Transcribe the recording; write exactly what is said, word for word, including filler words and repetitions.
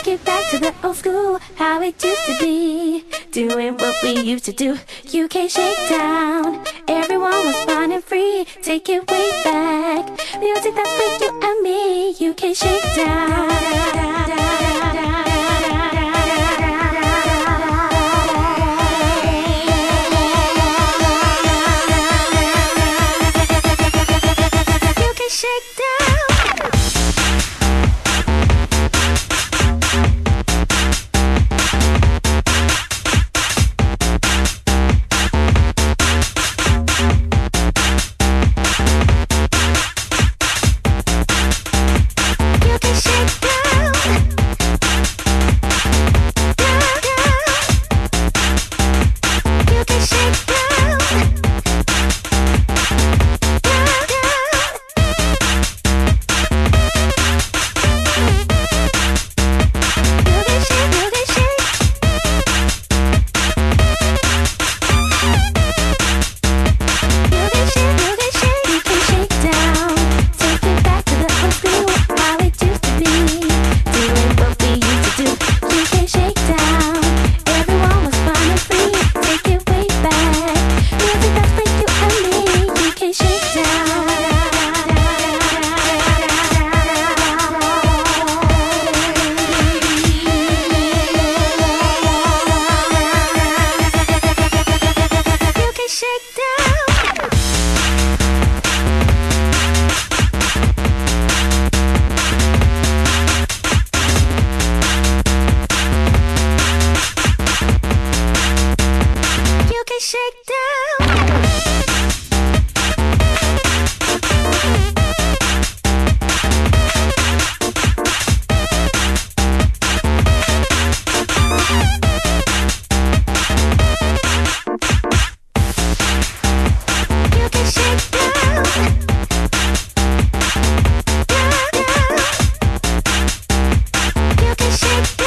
it back to the old school, how it used to be. Doing what we used to do. U K Shakedown. Everyone was fun and free. Take it way back. Music that's with you and me. U K Shakedown. Shake